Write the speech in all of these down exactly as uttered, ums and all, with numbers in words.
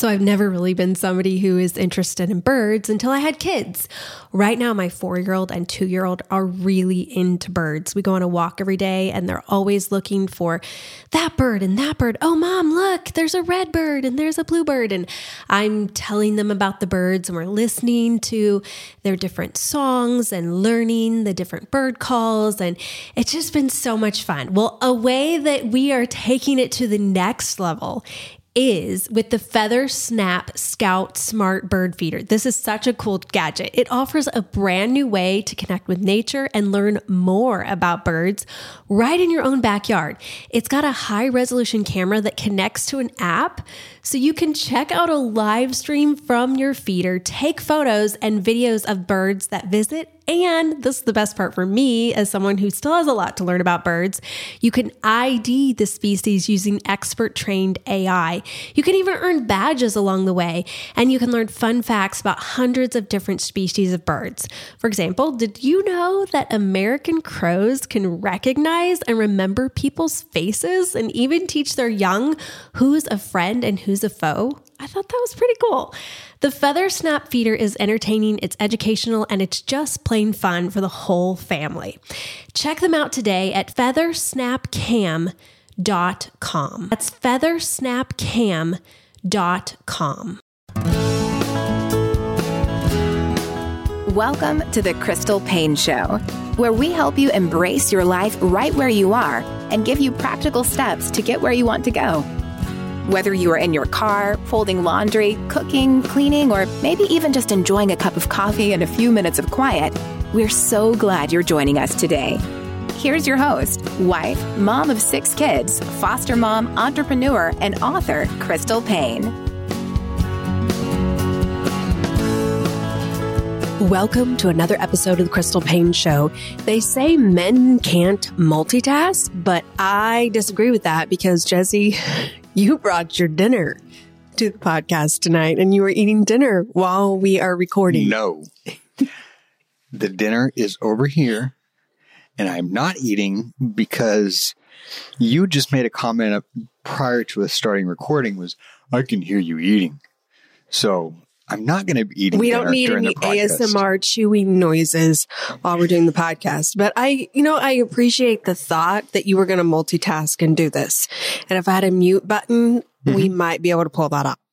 So I've never really been somebody who is interested in birds until I had kids. Right now, my four-year-old and two-year-old are really into birds. We go on a walk every day and they're always looking for that bird and that bird. Oh, mom, look, there's a red bird and there's a blue bird. And I'm telling them about the birds and we're listening to their different songs and learning the different bird calls. And it's just been so much fun. Well, a way that we are taking it to the next level is with the Feather Snap Scout Smart Bird Feeder. This is such a cool gadget. It offers a brand new way to connect with nature and learn more about birds right in your own backyard. It's got a high resolution camera that connects to an app so you can check out a live stream from your feeder, take photos and videos of birds that visit. And this is the best part for me as someone who still has a lot to learn about birds. You can I D the species using expert trained A I. You can even earn badges along the way, and you can learn fun facts about hundreds of different species of birds. For example, did you know that American crows can recognize and remember people's faces and even teach their young who's a friend and who's a foe? I thought that was pretty cool. The Feather Snap Feeder is entertaining, it's educational, and it's just plain fun for the whole family. Check them out today at feather snap cam dot com. That's feather snap cam dot com. Welcome to the Crystal Paine Show, where we help you embrace your life right where you are and give you practical steps to get where you want to go. Whether you are in your car, folding laundry, cooking, cleaning, or maybe even just enjoying a cup of coffee and a few minutes of quiet, we're so glad you're joining us today. Here's your host, wife, mom of six kids, foster mom, entrepreneur, and author, Crystal Paine. Welcome to another episode of the Crystal Paine Show. They say men can't multitask, but I disagree with that because, Jesse, you brought your dinner to the podcast tonight and you were eating dinner while we are recording. No. The dinner is over here and I'm not eating because you just made a comment prior to us starting recording was, I can hear you eating. So I'm not going to be eating. We don't need any A S M R chewing noises while we're doing the podcast. But I, you know, I appreciate the thought that you were going to multitask and do this. And if I had a mute button, mm-hmm. we might be able to pull that off.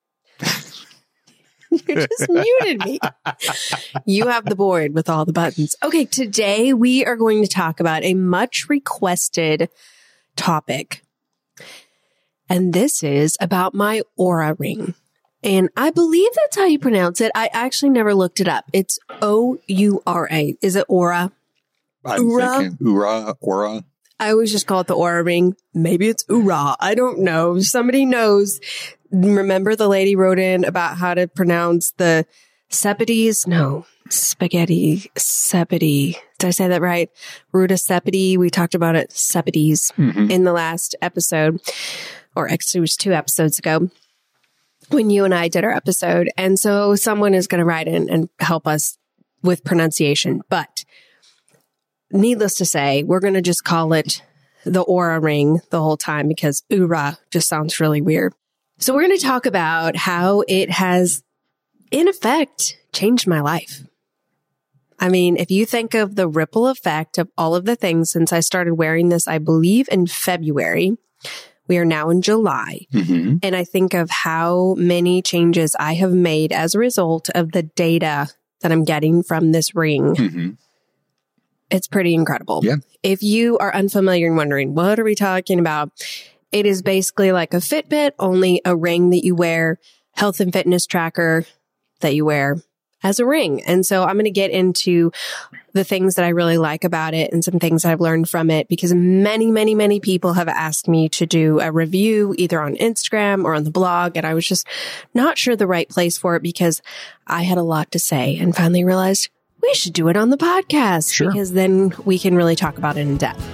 You just muted me. You have the board with all the buttons. Okay, today we are going to talk about a much requested topic. And this is about my Oura ring. And I believe that's how you pronounce it. I actually never looked it up. It's O U R A. Is it Oura? I'm Oura? thinking Oura, Oura. I always just call it the Oura ring. Maybe it's Oura. I don't know. Somebody knows. Remember the lady wrote in about how to pronounce the Cepides? No, spaghetti, Sepidi. Did I say that right? Ruta Sepidi. We talked about it, Cepides, mm-hmm. in the last episode, or actually it was two episodes ago, when you and I did our episode. And so someone is going to write in and help us with pronunciation. But needless to say, we're going to just call it the Oura ring the whole time because Oura just sounds really weird. So we're going to talk about how it has, in effect, changed my life. I mean, if you think of the ripple effect of all of the things since I started wearing this, I believe in February. We are now in July. Mm-hmm. And I think of how many changes I have made as a result of the data that I'm getting from this ring. Mm-hmm. It's pretty incredible. Yeah. If you are unfamiliar and wondering, what are we talking about? It is basically like a Fitbit, only a ring that you wear, health and fitness tracker that you wear as a ring. And so I'm going to get into the things that I really like about it and some things I've learned from it because many, many, many people have asked me to do a review either on Instagram or on the blog. And I was just not sure the right place for it because I had a lot to say and finally realized we should do it on the podcast sure. because then we can really talk about it in depth.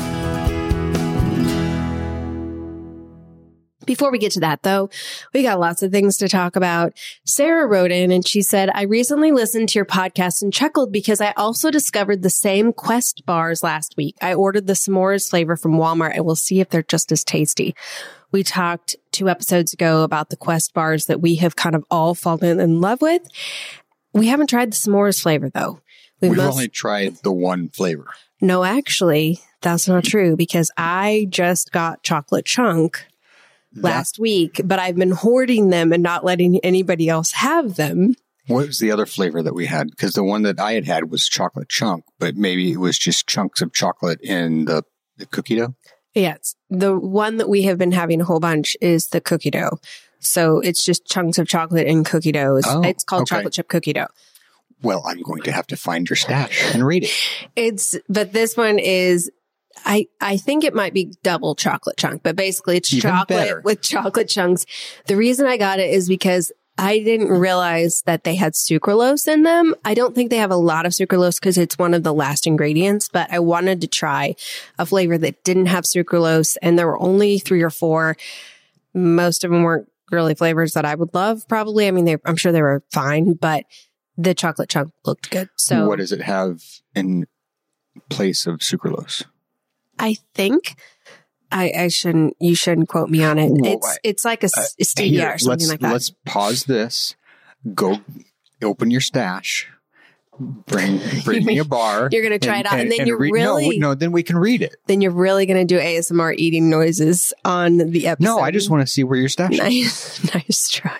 Before we get to that, though, we got lots of things to talk about. Sarah wrote in and she said, I recently listened to your podcast and chuckled because I also discovered the same Quest bars last week. I ordered the s'mores flavor from Walmart and we'll see if they're just as tasty. we talked two episodes ago about the Quest bars that we have kind of all fallen in love with. We haven't tried the s'mores flavor, though. We've, We've most... only tried the one flavor. No, actually, that's not true because I just got chocolate chunk that... last week, but I've been hoarding them and not letting anybody else have them. What was the other flavor that we had? Because the one that I had had was chocolate chunk, but maybe it was just chunks of chocolate in the, the cookie dough? Yes. The one that we have been having a whole bunch is the cookie dough. So it's just chunks of chocolate in cookie dough. It's, oh, it's called okay. chocolate chip cookie dough. Well, I'm going to have to find your stash and read it. It's, but this one is, I, I think it might be double chocolate chunk, but basically it's Even chocolate better. with chocolate chunks. The reason I got it is because I didn't realize that they had sucralose in them. I don't think they have a lot of sucralose because it's one of the last ingredients, but I wanted to try a flavor that didn't have sucralose, and there were only three or four. Most of them weren't really flavors that I would love, probably. I mean, they, I'm sure they were fine, but the chocolate chunk looked good. So, what does it have in place of sucralose? I think... I, I shouldn't, you shouldn't quote me on it. Well, it's, it's like a uh, stevia here, or something like that. Let's pause this. Go open your stash. Bring, bring me a bar. You're going to try and, it out and, and then and you're read, really, no, no, then we can read it. Then you're really going to do A S M R eating noises on the episode. No, I just want to see where your stash is. Nice, nice try.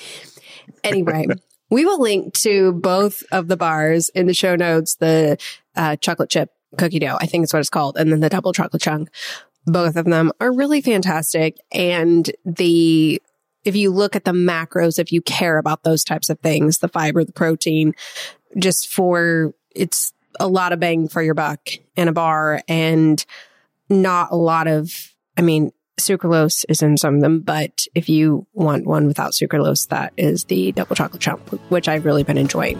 Anyway, we will link to both of the bars in the show notes, the uh, chocolate chip cookie dough, I think it's what it's called, and then the double chocolate chunk. Both of them are really fantastic. And the, if you look at the macros, if you care about those types of things, the fiber, the protein, just for, it's a lot of bang for your buck in a bar and not a lot of, I mean, sucralose is in some of them, but if you want one without sucralose, that is the double chocolate chunk, which I've really been enjoying.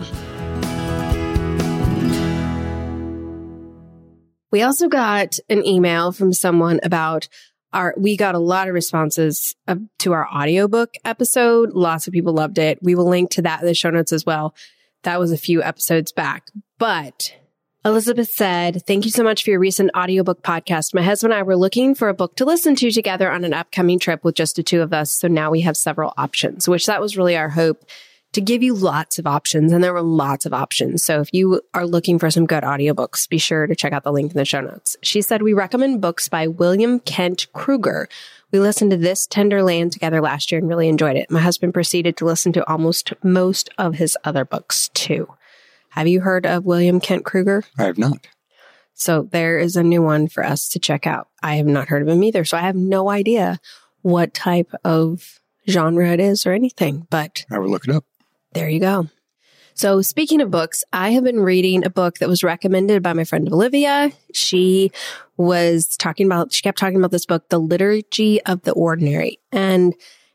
We also got an email from someone about our, we got a lot of responses uh, to our audiobook episode. Lots of people loved it. We will link to that in the show notes as well. That was a few episodes back. But Elizabeth said, thank you so much for your recent audiobook podcast. My husband and I were looking for a book to listen to together on an upcoming trip with just the two of us. So now we have several options, which that was really our hope, to give you lots of options. And there were lots of options. So if you are looking for some good audiobooks, be sure to check out the link in the show notes. She said, we recommend books by William Kent Kruger. We listened to This Tender Land together last year and really enjoyed it. My husband proceeded to listen to almost most of his other books too. Have you heard of William Kent Kruger? I have not. So there is a new one for us to check out. I have not heard of him either. So I have no idea what type of genre it is or anything, but I will look it up. There you go. So speaking of books, I have been reading a book that was recommended by my friend Olivia. She was talking about, she kept talking about this book, The Liturgy of the Ordinary. And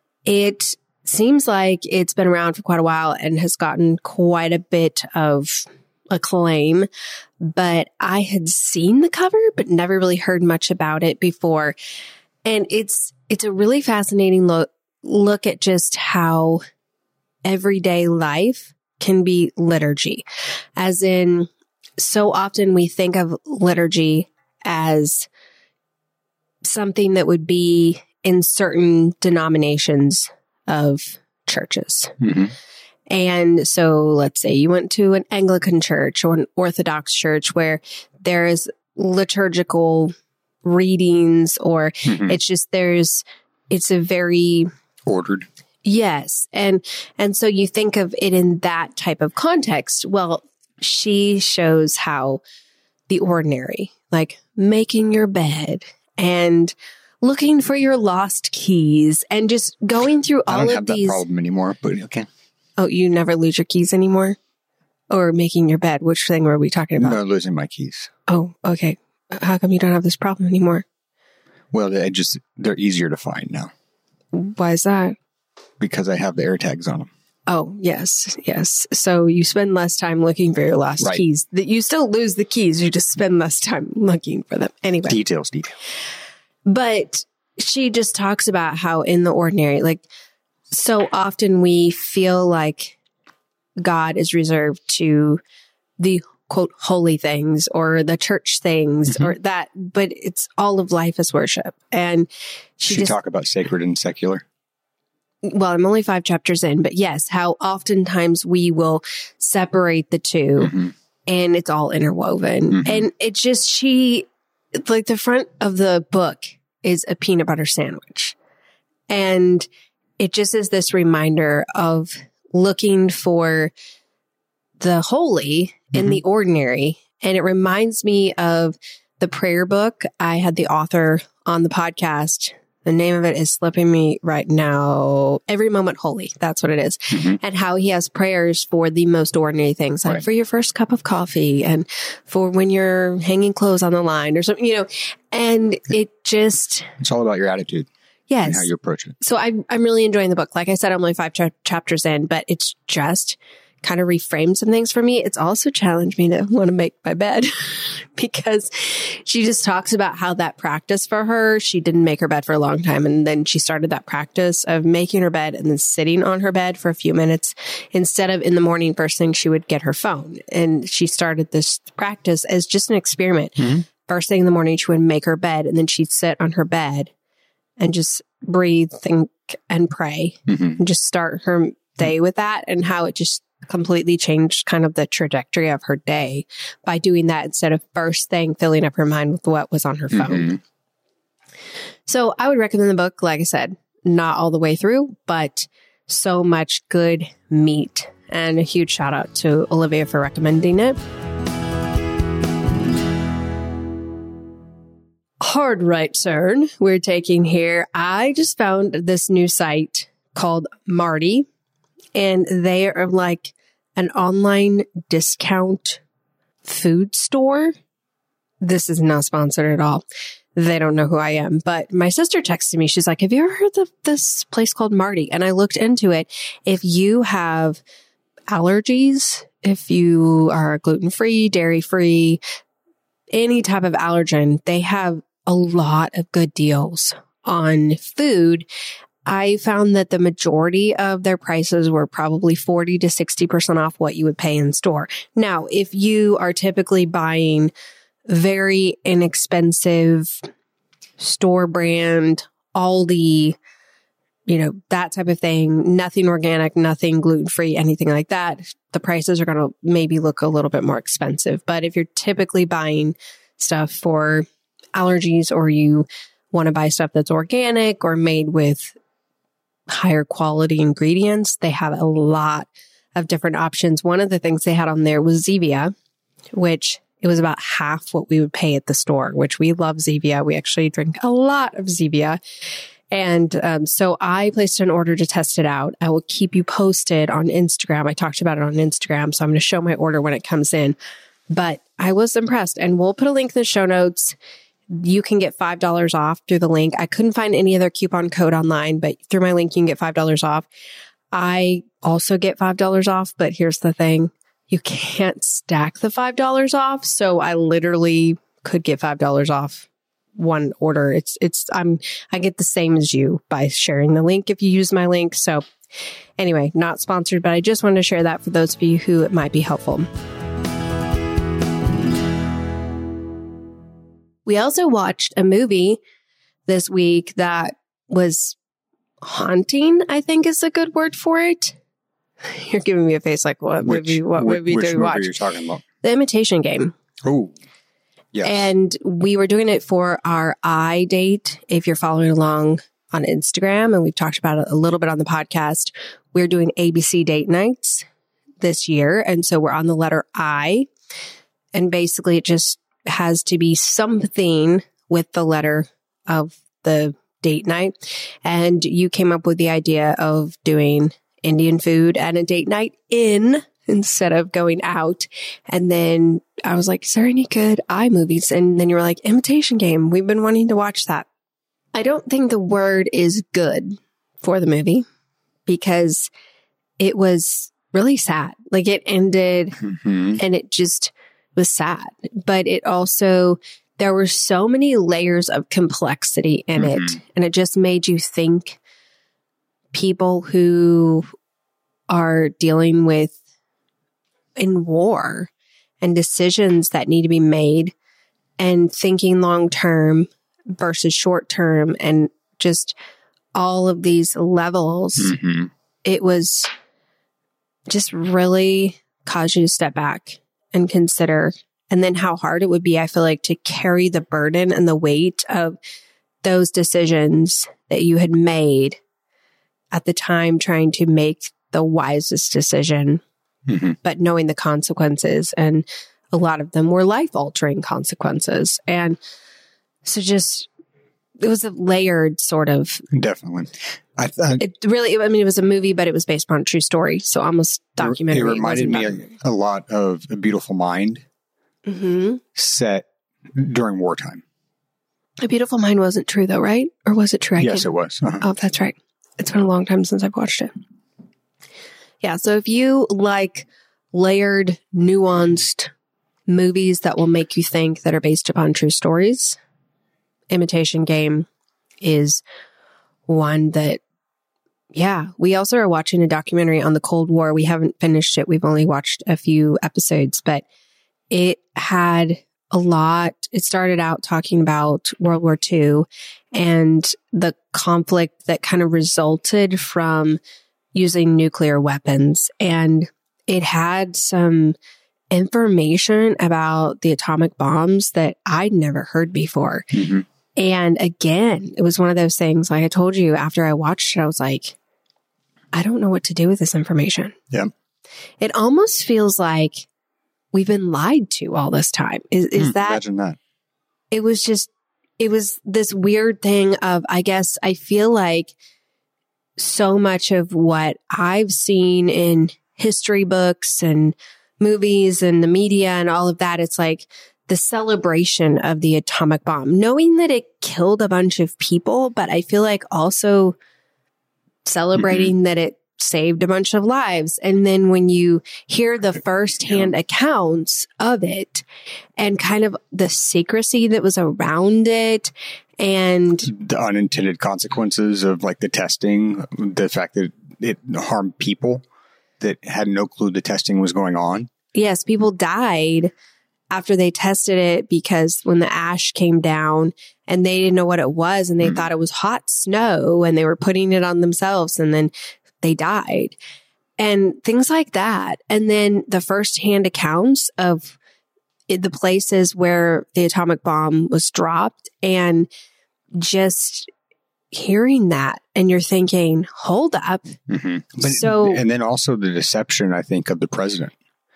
it seems like it's been around for quite a while and has gotten quite a bit of acclaim. But I had seen the cover, but never really heard much about it before. And it's, it's a really fascinating look, look at just how everyday life can be liturgy. As in, so often we think of liturgy as something that would be in certain denominations of churches. Mm-hmm. And so let's say you went to an Anglican church or an Orthodox church where there is liturgical readings, or mm-hmm. it's just there's, it's a very ordered. Yes. And, and so you think of it in that type of context. Well, she shows how the ordinary, like making your bed and looking for your lost keys and just going through all of these. I don't have that problem anymore, but okay. Oh, you never lose your keys anymore? Or making your bed? Which thing were we talking about? No, losing my keys. Oh, okay. How come you don't have this problem anymore? Well, they just, they're easier to find now. Why is that? Because I have the air tags on them. Oh, yes, yes. So you spend less time looking for your lost right. keys. That you still lose the keys. You just spend less time looking for them. Anyway. Details, details. But she just talks about how in the ordinary, like so often we feel like God is reserved to the quote, holy things or the church things Mm-hmm. or that, but it's all of life is worship. And she She just, talk about sacred and secular. well, I'm only five chapters in, but yes, how oftentimes we will separate the two Mm-hmm. and it's all interwoven. Mhm. And it's just, she, like the front of the book is a peanut butter sandwich. And it just is this reminder of looking for the holy in Mhm. the ordinary. And it reminds me of the prayer book. I had the author on the podcast. The name of it is slipping me right now. Every Moment Holy. That's what it is. Mhm. And how he has prayers for the most ordinary things, like Right. for your first cup of coffee and for when you're hanging clothes on the line or something, you know, and it just, It's all about your attitude yes. and how you approach it. So I'm, I'm really enjoying the book. Like I said, I'm only five cha- chapters in, but it's just kind of reframed some things for me. It's also challenged me to want to make my bed because she just talks about how that practice for her, she didn't make her bed for a long time. And then she started that practice of making her bed and then sitting on her bed for a few minutes instead of in the morning, first thing she would get her phone. And she started this practice as just an experiment. Mm-hmm. First thing in the morning, she would make her bed and then she'd sit on her bed and just breathe, think, and pray Mm-hmm. and just start her day with that, and how it just completely changed kind of the trajectory of her day by doing that instead of first thing filling up her mind with what was on her phone. Mm-hmm. So I would recommend the book, like I said, not all the way through, but so much good meat. And a huge shout out to Olivia for recommending it. Hard right turn we're taking here. I just found this new site called Marty, and they are like an online discount food store. This is not sponsored at all. They don't know who I am, but my sister texted me. She's like, have you ever heard of this place called Marty? And I looked into it. If you have allergies, if you are gluten-free, dairy-free, any type of allergen, they have a lot of good deals on food. I found that the majority of their prices were probably forty to sixty percent off what you would pay in store. Now, if you are typically buying very inexpensive store brand, Aldi, you know, that type of thing, nothing organic, nothing gluten-free, anything like that, the prices are going to maybe look a little bit more expensive. But if you're typically buying stuff for allergies, or you want to buy stuff that's organic or made with higher quality ingredients, they have a lot of different options. One of the things they had on there was Zevia, which it was about half what we would pay at the store, which we love Zevia. We actually drink a lot of Zevia. And um, so I placed an order to test it out. I will keep you posted on Instagram. I talked about it on Instagram, so I'm going to show my order when it comes in. But I was impressed, and we'll put a link in the show notes. You can get five dollars off through the link. I couldn't find any other coupon code online, but through my link, you can get five dollars off. I also get five dollars off, but here's the thing. You can't stack the five dollars off. So I literally could get five dollars off one order. It's, it's, I'm, I get the same as you by sharing the link if you use my link. So anyway, not sponsored, but I just wanted to share that for those of you who it might be helpful. We also watched a movie this week that was haunting, I think is a good word for it. You're giving me a face like, what Which, movie, what which, movie which did we movie watch? are you talking about? The Imitation Game. Oh, yes. And we were doing it for our I date. If you're following along on Instagram, and we've talked about it a little bit on the podcast, we're doing A B C date nights this year. And so we're on the letter I. And basically it just has to be something with the letter of the date night. And you came up with the idea of doing Indian food and a date night in instead of going out. And then I was like, is there any good I movies? And then you were like, Imitation Game. We've been wanting to watch that. I don't think the word is good for the movie because it was really sad. Like it ended Mm-hmm. and it just was sad, but it also, there were so many layers of complexity in Mhm. it. And it just made you think people who are dealing with in war and decisions that need to be made and thinking long term versus short term and just all of these levels. Mm-hmm. It was just really caused you to step back and consider, and then how hard it would be, I feel like, to carry the burden and the weight of those decisions that you had made at the time, trying to make the wisest decision, mm-hmm. but knowing the consequences. And a lot of them were life-altering consequences. And so just, it was a layered sort of... Definitely. I th- it really, I mean, it was a movie, but it was based on a true story. So almost documentary. It reminded me a, a lot of A Beautiful Mind, mm-hmm. set during wartime. A Beautiful Mind wasn't true though, right? Or was it true? I yes, it was. Uh-huh. Oh, that's right. It's been a long time since I've watched it. Yeah. So if you like layered, nuanced movies that will make you think that are based upon true stories, Imitation Game is one that, yeah. We also are watching a documentary on the Cold War. We haven't finished it. We've only watched a few episodes, but it had a lot. It started out talking about World War Two and the conflict that kind of resulted from using nuclear weapons. And it had some information about the atomic bombs that I'd never heard before. Mm-hmm. And again, it was one of those things, like I told you, after I watched it, I was like, I don't know what to do with this information. Yeah. It almost feels like we've been lied to all this time. Is, is mm, that? Imagine that. It was just, it was this weird thing of, I guess, I feel like so much of what I've seen in history books and movies and the media and all of that, it's like the celebration of the atomic bomb, knowing that it killed a bunch of people, but I feel like also celebrating mm-hmm. that it saved a bunch of lives. And then when you hear the firsthand accounts of it and kind of the secrecy that was around it and the unintended consequences of like the testing, the fact that it harmed people that had no clue the testing was going on. Yes, people died after they tested it because when the ash came down and they didn't know what it was and they mm-hmm. thought it was hot snow and they were putting it on themselves and then they died and things like that. And then the firsthand accounts of it, the places where the atomic bomb was dropped, and just hearing that and you're thinking, hold up. Mm-hmm. But, so, and then also the deception, I think, of the president.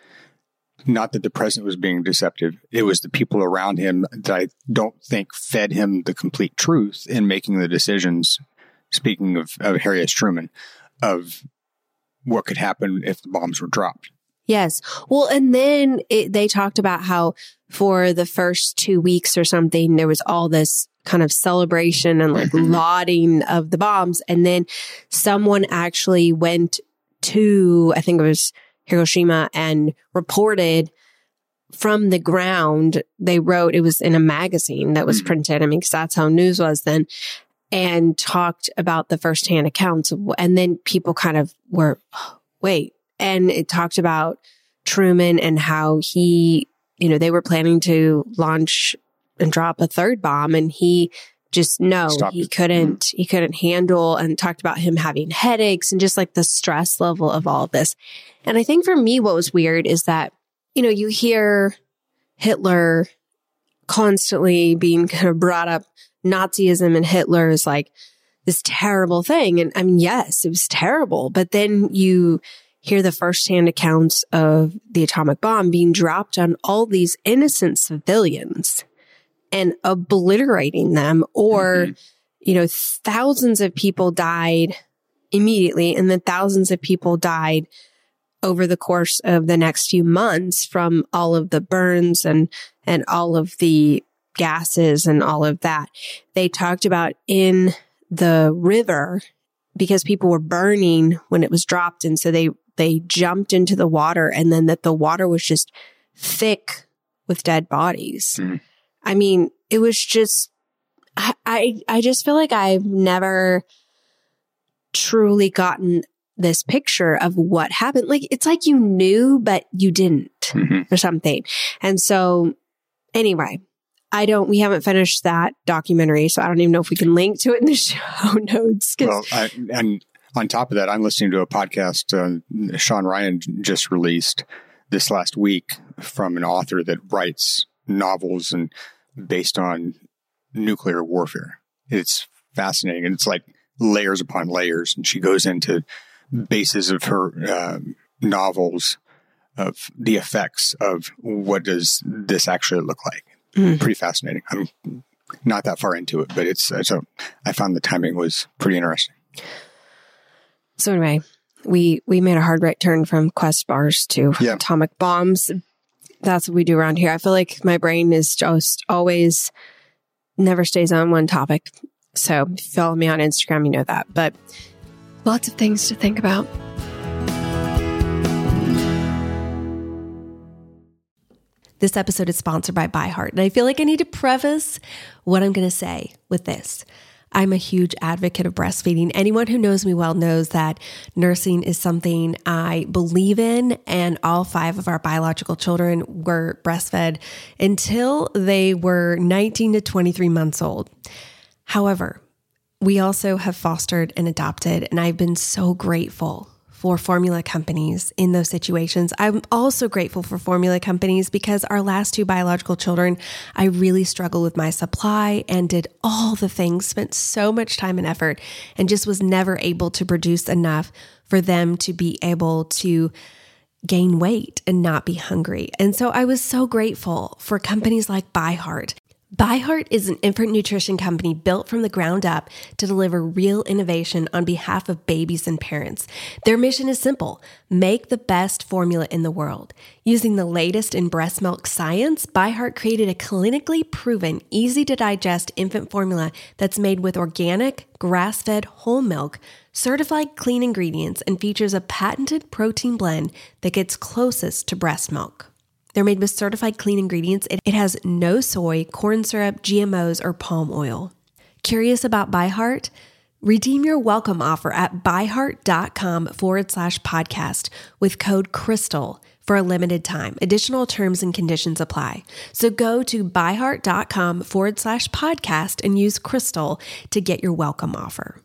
Not that the president was being deceptive. It was the people around him that I don't think fed him the complete truth in making the decisions. Speaking of, of Harry S. Truman, of what could happen if the bombs were dropped. Yes. Well, and then it, they talked about how for the first two weeks or something, there was all this kind of celebration and like lauding of the bombs. And then someone actually went to, I think it was Hiroshima, and reported from the ground. They wrote, it was in a magazine that was printed. I mean, because that's how news was then. And talked about the firsthand accounts. Of, and then people kind of were, oh, wait. And it talked about Truman and how he, you know, they were planning to launch and drop a third bomb. And he just, no, Stopped he it. couldn't, mm-hmm. he couldn't handle, and talked about him having headaches and just like the stress level of all of this. And I think for me, what was weird is that, you know, you hear Hitler constantly being kind of brought up, Nazism and Hitler is like this terrible thing. And I mean, yes, it was terrible. But then you hear the firsthand accounts of the atomic bomb being dropped on all these innocent civilians and obliterating them, or, mm-hmm. you know, thousands of people died immediately, and then thousands of people died over the course of the next few months from all of the burns and, and all of the gases and all of that. They talked about in the river, because people were burning when it was dropped. And so they, they jumped into the water, and then that the water was just thick with dead bodies. Mm. I mean, it was just, I, I, I just feel like I've never truly gotten this picture of what happened. Like, it's like you knew, but you didn't mm-hmm. or something. And so anyway, I don't, we haven't finished that documentary, so I don't even know if we can link to it in the show notes. Well, I, and on top of that, I'm listening to a podcast uh, Sean Ryan just released this last week from an author that writes novels and based on nuclear warfare. It's fascinating. And it's like layers upon layers. And she goes into bases of her uh, novels of the effects of what does this actually look like. Mm. Pretty fascinating. I'm not that far into it, but it's, so I found the timing was pretty interesting. So anyway, we, we made a hard right turn from Quest bars to yeah. atomic bombs. That's what we do around here. I feel like my brain is just always never stays on one topic. So if you follow me on Instagram, you know that, but lots of things to think about. This episode is sponsored by ByHeart, and I feel like I need to preface what I'm going to say with this. I'm a huge advocate of breastfeeding. Anyone who knows me well knows that nursing is something I believe in, and all five of our biological children were breastfed until they were nineteen to twenty-three months old. However, we also have fostered and adopted, and I've been so grateful for formula companies in those situations. I'm also grateful for formula companies because our last two biological children, I really struggled with my supply and did all the things, spent so much time and effort, and just was never able to produce enough for them to be able to gain weight and not be hungry. And so I was so grateful for companies like ByHeart. ByHeart is an infant nutrition company built from the ground up to deliver real innovation on behalf of babies and parents. Their mission is simple: make the best formula in the world. Using the latest in breast milk science, ByHeart created a clinically proven, easy to digest infant formula that's made with organic, grass-fed whole milk, certified clean ingredients, and features a patented protein blend that gets closest to breast milk. They're made with certified clean ingredients. It has no soy, corn syrup, G M Os, or palm oil. Curious about ByHeart? Redeem your welcome offer at byheart.com forward slash podcast with code CRYSTAL for a limited time. Additional terms and conditions apply. So go to byheart.com forward slash podcast and use CRYSTAL to get your welcome offer.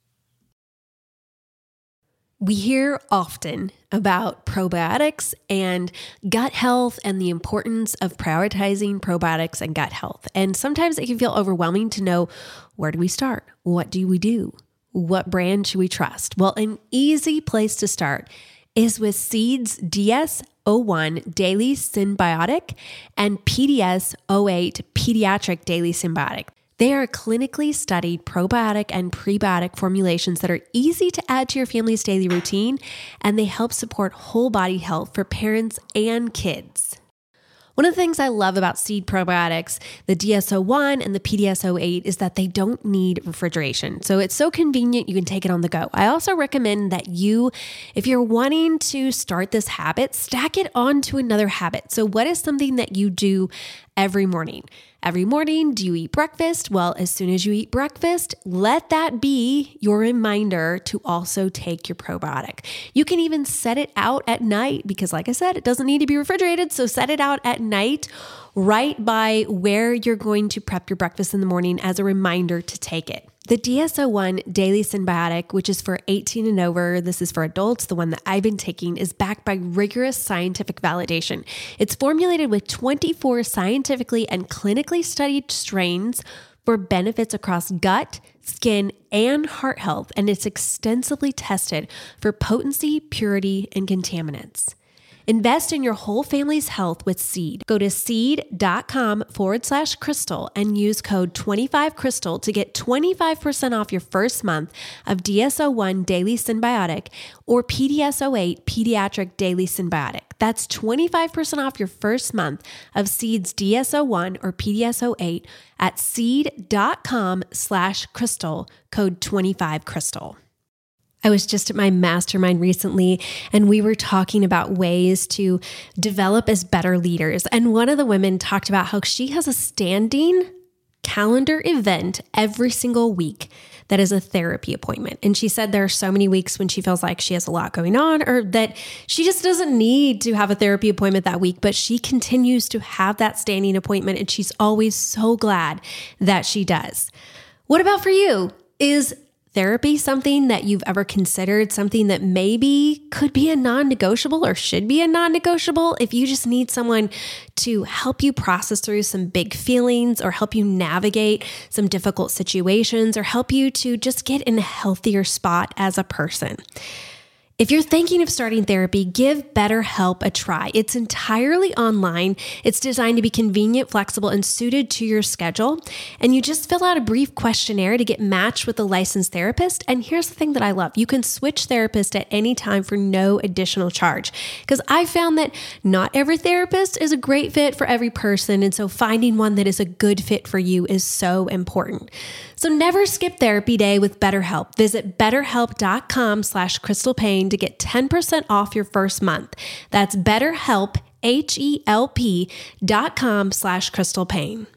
We hear often about probiotics and gut health and the importance of prioritizing probiotics and gut health. And sometimes it can feel overwhelming to know, where do we start? What do we do? What brand should we trust? Well, an easy place to start is with Seed's D S O one Daily Synbiotic and P D S O eight Pediatric Daily Synbiotic. They are clinically studied probiotic and prebiotic formulations that are easy to add to your family's daily routine, and they help support whole body health for parents and kids. One of the things I love about Seed probiotics, the D S O one and the P D S O eight, is that they don't need refrigeration. So it's so convenient, you can take it on the go. I also recommend that you, if you're wanting to start this habit, stack it onto another habit. So what is something that you do every morning? Every morning, do you eat breakfast? Well, as soon as you eat breakfast, let that be your reminder to also take your probiotic. You can even set it out at night because, like I said, it doesn't need to be refrigerated. So set it out at night right by where you're going to prep your breakfast in the morning as a reminder to take it. The D S O one Daily Synbiotic, which is for eighteen and over, this is for adults, the one that I've been taking, is backed by rigorous scientific validation. It's formulated with twenty-four scientifically and clinically studied strains for benefits across gut, skin, and heart health, and it's extensively tested for potency, purity, and contaminants. Invest in your whole family's health with Seed. Go to seed.com forward slash crystal and use code twenty-five crystal to get twenty-five percent off your first month of D S O one Daily Synbiotic or P D S O eight Pediatric Daily Synbiotic. That's twenty-five percent off your first month of Seed's D S O one or P D S O eight at seed.com slash crystal, code twenty-five crystal. I was just at my mastermind recently, and we were talking about ways to develop as better leaders. And one of the women talked about how she has a standing calendar event every single week that is a therapy appointment. And she said there are so many weeks when she feels like she has a lot going on or that she just doesn't need to have a therapy appointment that week, but she continues to have that standing appointment and she's always so glad that she does. What about for you? Is therapy something that you've ever considered, something that maybe could be a non-negotiable or should be a non-negotiable if you just need someone to help you process through some big feelings or help you navigate some difficult situations or help you to just get in a healthier spot as a person? If you're thinking of starting therapy, give BetterHelp a try. It's entirely online. It's designed to be convenient, flexible, and suited to your schedule. And you just fill out a brief questionnaire to get matched with a licensed therapist. And here's the thing that I love. You can switch therapists at any time for no additional charge. Because I found that not every therapist is a great fit for every person. And so finding one that is a good fit for you is so important. So never skip therapy day with BetterHelp. Visit betterhelp.com slash Crystal Paine to get ten percent off your first month. That's BetterHelp, H-E-L-P dot com slash Crystal Paine.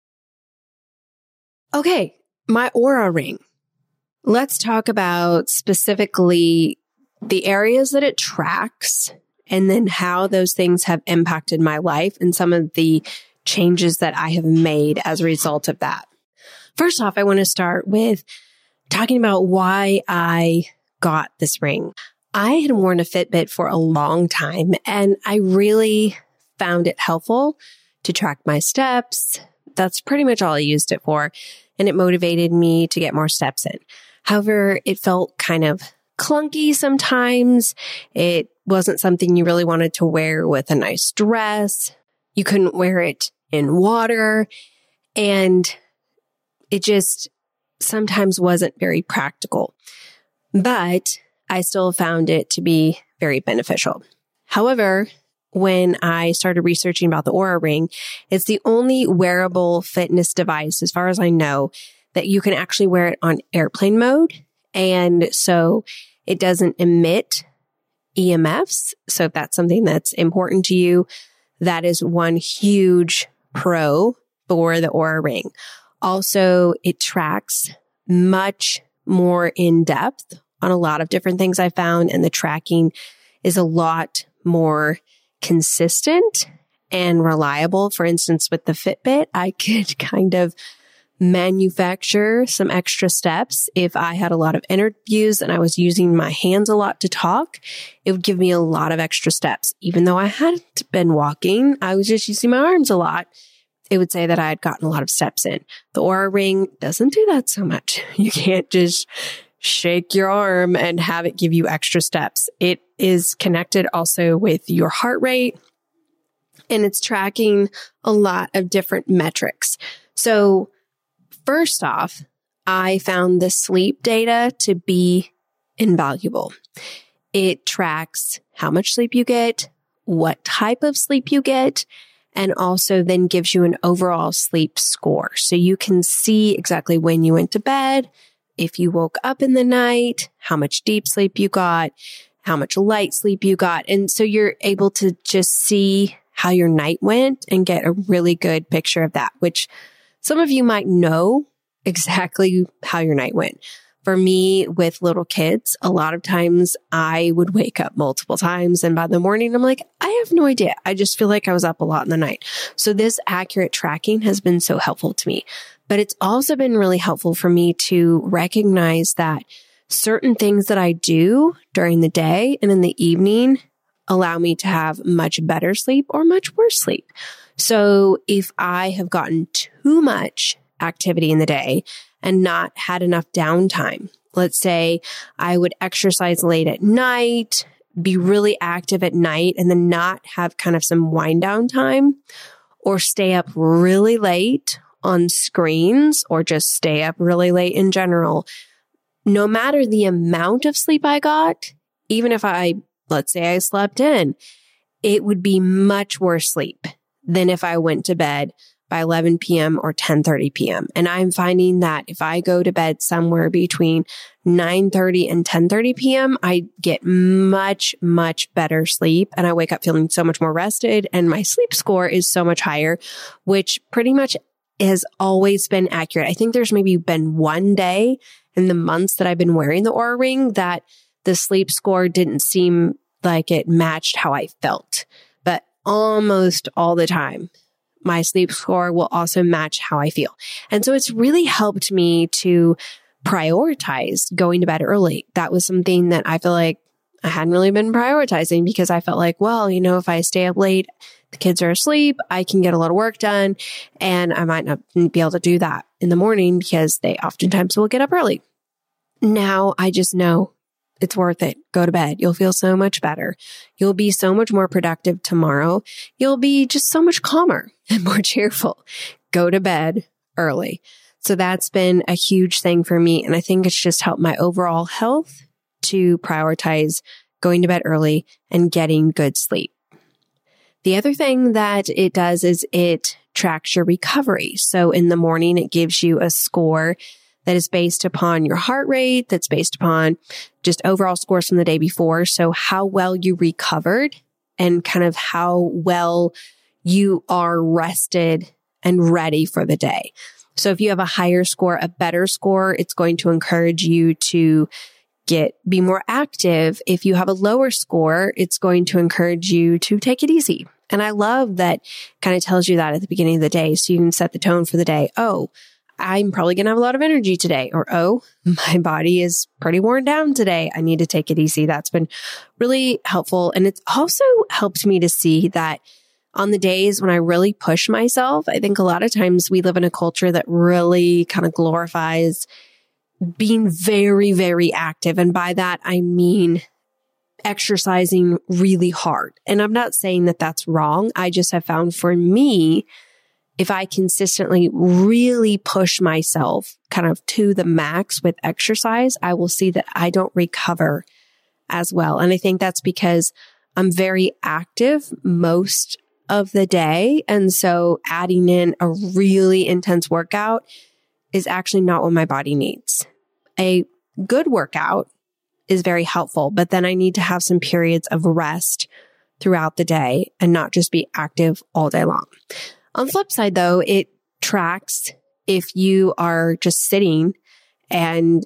Okay, my Oura Ring. Let's talk about specifically the areas that it tracks and then how those things have impacted my life and some of the changes that I have made as a result of that. First off, I want to start with talking about why I got this ring. I had worn a Fitbit for a long time, and I really found it helpful to track my steps. That's pretty much all I used it for, and it motivated me to get more steps in. However, it felt kind of clunky sometimes. It wasn't something you really wanted to wear with a nice dress. You couldn't wear it in water, and it just sometimes wasn't very practical, but I still found it to be very beneficial. However, when I started researching about the Oura Ring, it's the only wearable fitness device, as far as I know, that you can actually wear it on airplane mode. And so it doesn't emit E M Fs. So if that's something that's important to you, that is one huge pro for the Oura Ring. Also, it tracks much more in depth on a lot of different things I found, and the tracking is a lot more consistent and reliable. For instance, with the Fitbit, I could kind of manufacture some extra steps. If I had a lot of interviews and I was using my hands a lot to talk, it would give me a lot of extra steps. Even though I hadn't been walking, I was just using my arms a lot. It would say that I had gotten a lot of steps in. The Oura Ring doesn't do that so much. You can't just shake your arm and have it give you extra steps. It is connected also with your heart rate, and it's tracking a lot of different metrics. So first off, I found the sleep data to be invaluable. It tracks how much sleep you get, what type of sleep you get, and also then gives you an overall sleep score. So you can see exactly when you went to bed, if you woke up in the night, how much deep sleep you got, how much light sleep you got. And so you're able to just see how your night went and get a really good picture of that, which some of you might know exactly how your night went. For me, with little kids, a lot of times I would wake up multiple times, and by the morning, I'm like, I have no idea. I just feel like I was up a lot in the night. So this accurate tracking has been so helpful to me. But it's also been really helpful for me to recognize that certain things that I do during the day and in the evening allow me to have much better sleep or much worse sleep. So if I have gotten too much activity in the day and not had enough downtime, let's say I would exercise late at night, be really active at night, and then not have kind of some wind down time, or stay up really late on screens, or just stay up really late in general, no matter the amount of sleep I got, even if I, let's say I slept in, it would be much worse sleep than if I went to bed by eleven p.m. or ten thirty p.m. And I'm finding that if I go to bed somewhere between nine thirty and ten thirty p.m., I get much, much better sleep, and I wake up feeling so much more rested, and my sleep score is so much higher, which pretty much has always been accurate. I think there's maybe been one day in the months that I've been wearing the Oura Ring that the sleep score didn't seem like it matched how I felt. But almost all the time, my sleep score will also match how I feel. And so it's really helped me to prioritize going to bed early. That was something that I feel like I hadn't really been prioritizing because I felt like, well, you know, if I stay up late, the kids are asleep, I can get a lot of work done, and I might not be able to do that in the morning because they oftentimes will get up early. Now I just know it's worth it. Go to bed. You'll feel so much better. You'll be so much more productive tomorrow. You'll be just so much calmer and more cheerful. Go to bed early. So that's been a huge thing for me. And I think it's just helped my overall health to prioritize going to bed early and getting good sleep. The other thing that it does is it tracks your recovery. So in the morning, it gives you a score that is based upon your heart rate, that's based upon just overall scores from the day before. So how well you recovered and kind of how well you are rested and ready for the day. So if you have a higher score, a better score, it's going to encourage you to get, be more active. If you have a lower score, it's going to encourage you to take it easy. And I love that kind of tells you that at the beginning of the day. So you can set the tone for the day. Oh, I'm probably going to have a lot of energy today. Or, oh, my body is pretty worn down today. I need to take it easy. That's been really helpful. And it's also helped me to see that on the days when I really push myself, I think a lot of times we live in a culture that really kind of glorifies being very, very active. And by that, I mean exercising really hard. And I'm not saying that that's wrong. I just have found for me, if I consistently really push myself kind of to the max with exercise, I will see that I don't recover as well. And I think that's because I'm very active most of the day. And so adding in a really intense workout is actually not what my body needs. A good workout is very helpful, but then I need to have some periods of rest throughout the day and not just be active all day long. On the flip side, though, it tracks if you are just sitting and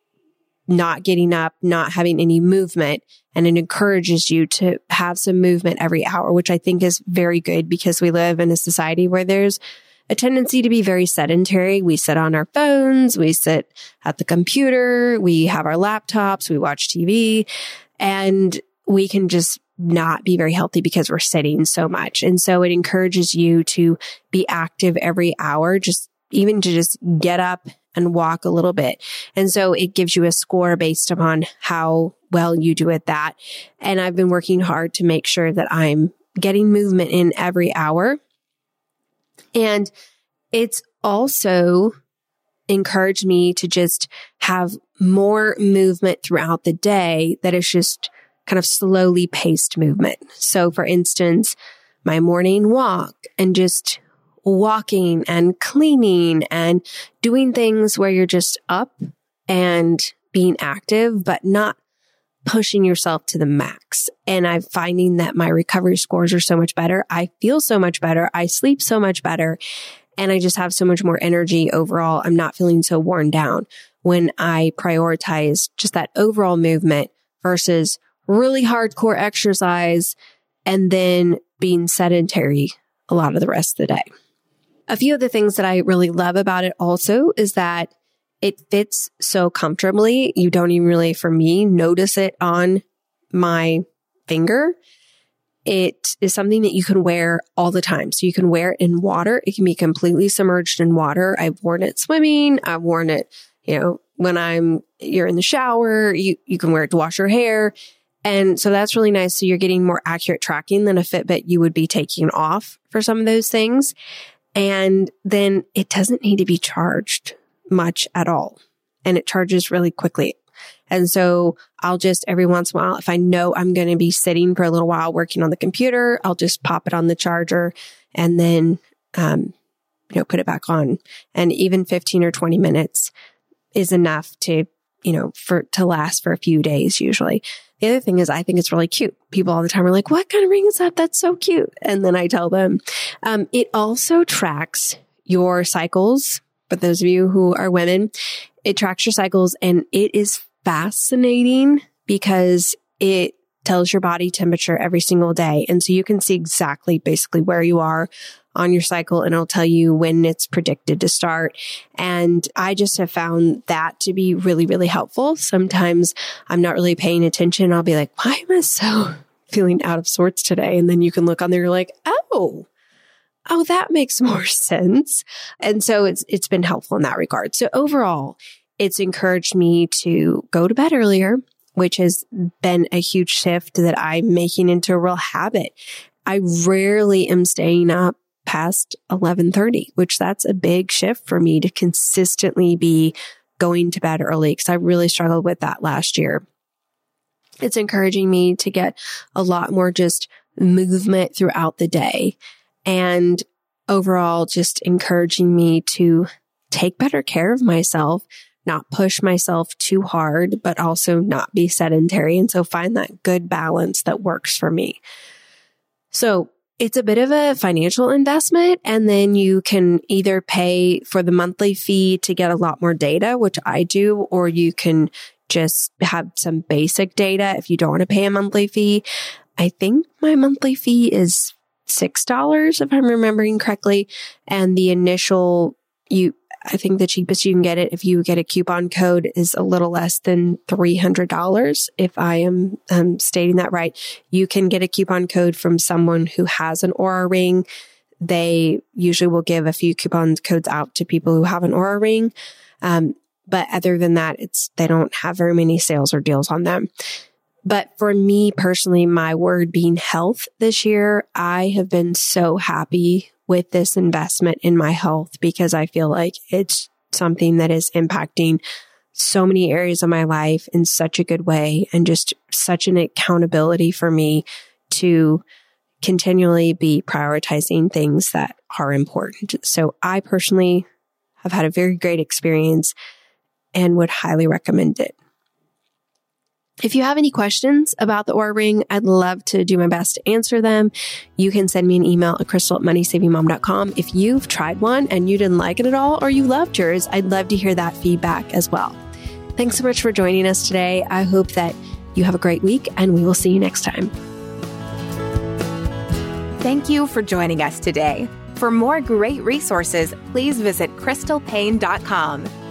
not getting up, not having any movement, and it encourages you to have some movement every hour, which I think is very good because we live in a society where there's a tendency to be very sedentary. We sit on our phones, we sit at the computer, we have our laptops, we watch T V, and we can just not be very healthy because we're sitting so much. And so it encourages you to be active every hour, just even to just get up and walk a little bit. And so it gives you a score based upon how well you do at that. And I've been working hard to make sure that I'm getting movement in every hour. And it's also encouraged me to just have more movement throughout the day that is just kind of slowly paced movement. So for instance, my morning walk and just walking and cleaning and doing things where you're just up and being active, but not pushing yourself to the max. And I'm finding that my recovery scores are so much better. I feel so much better. I sleep so much better. And I just have so much more energy overall. I'm not feeling so worn down when I prioritize just that overall movement versus really hardcore exercise and then being sedentary a lot of the rest of the day. A few of the things that I really love about it also is that it fits so comfortably. You don't even really, for me, notice it on my finger. It is something that you can wear all the time. So you can wear it in water. It can be completely submerged in water. I've worn it swimming. I've worn it, you know, when I'm, you're in the shower, you, you can wear it to wash your hair. And so that's really nice. So you're getting more accurate tracking than a Fitbit you would be taking off for some of those things. And then it doesn't need to be charged much at all. And it charges really quickly. And so I'll just every once in a while, if I know I'm going to be sitting for a little while working on the computer, I'll just pop it on the charger and then, um, you know, put it back on. And even fifteen or twenty minutes is enough to, you know, for, to last for a few days usually. The other thing is I think it's really cute. People all the time are like, what kind of ring is that? That's so cute. And then I tell them, um, it also tracks your cycles. For those of you who are women, it tracks your cycles, and it is fascinating because it tells your body temperature every single day. And so you can see exactly basically where you are on your cycle, and it'll tell you when it's predicted to start. And I just have found that to be really, really helpful. Sometimes I'm not really paying attention. I'll be like, why am I so feeling out of sorts today? And then you can look on there, you're like, oh, oh, that makes more sense. And so it's it's been helpful in that regard. So overall, it's encouraged me to go to bed earlier, which has been a huge shift that I'm making into a real habit. I rarely am staying up past eleven thirty, which that's a big shift for me to consistently be going to bed early, because I really struggled with that last year. It's encouraging me to get a lot more just movement throughout the day, and overall just encouraging me to take better care of myself, not push myself too hard, but also not be sedentary. And so find that good balance that works for me. So it's a bit of a financial investment, and then you can either pay for the monthly fee to get a lot more data, which I do, or you can just have some basic data if you don't want to pay a monthly fee. I think my monthly fee is six dollars if I'm remembering correctly. And the initial, you, I think the cheapest you can get it if you get a coupon code is a little less than three hundred dollars. If I am um, stating that right, you can get a coupon code from someone who has an Oura Ring. They usually will give a few coupon codes out to people who have an Oura Ring. Um, but other than that, it's, they don't have very many sales or deals on them. But for me personally, my word being health this year, I have been so happy with this investment in my health, because I feel like it's something that is impacting so many areas of my life in such a good way, and just such an accountability for me to continually be prioritizing things that are important. So I personally have had a very great experience and would highly recommend it. If you have any questions about the Oura Ring, I'd love to do my best to answer them. You can send me an email at crystal at money saving mom dot com. If you've tried one and you didn't like it at all, or you loved yours, I'd love to hear that feedback as well. Thanks so much for joining us today. I hope that you have a great week, and we will see you next time. Thank you for joining us today. For more great resources, please visit crystal paine dot com.